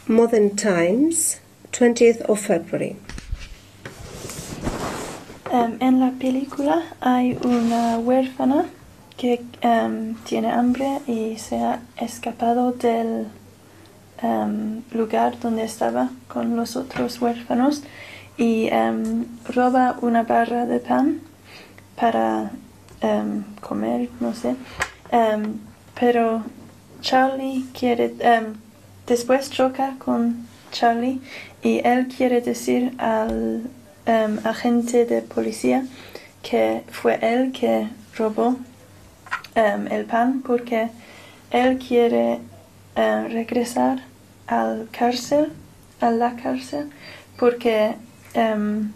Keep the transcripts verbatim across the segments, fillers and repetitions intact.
Modern Times, twentieth of February. Um, en la película hay una huérfana que um, tiene hambre y se ha escapado del um, lugar donde estaba con los otros huérfanos y um, roba una barra de pan para um, comer, no sé. Um, pero Charlie quiere, um, después choca con Charlie y él quiere decir al um, agente de policía que fue él que robó um, el pan porque él quiere uh, regresar al cárcel, a la cárcel, porque um,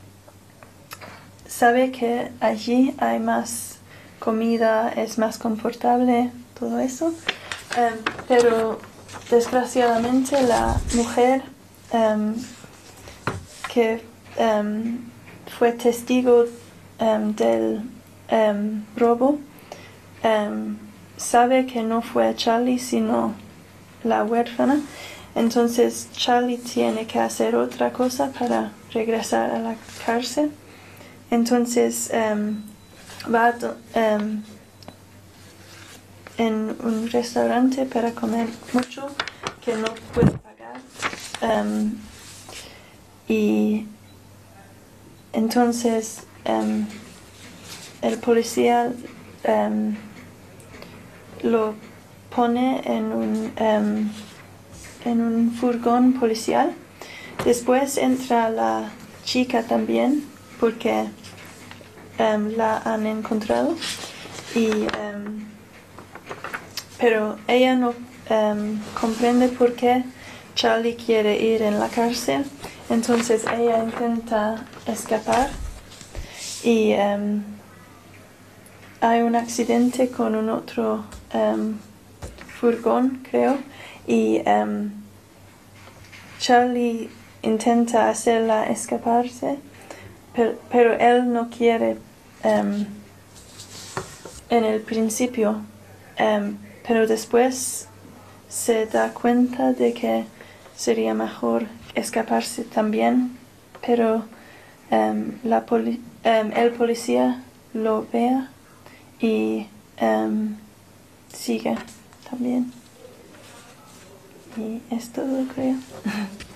sabe que allí hay más comida, es más confortable, todo eso. Um, pero desgraciadamente la mujer um, que um, fue testigo um, del um, robo um, sabe que no fue Charlie sino la huérfana. Entonces Charlie tiene que hacer otra cosa para regresar a la cárcel. Entonces um, va um, en un restaurante para comer mucho que no puede pagar. Um, y entonces um, el policía um, lo pone en un, um, en un furgón policial. Después entra la chica también porque um, la han encontrado y um, pero ella no um, comprende por qué Charlie quiere ir en la cárcel. Entonces ella intenta escapar y um, hay un accidente con un otro um, furgón, creo, y um, Charlie intenta hacerla escaparse, pero, pero él no quiere um, en el principio, um, pero después se da cuenta de que sería mejor escaparse también, pero um, la poli um, el policía lo vea y um, sigue también. Y es todo, creo.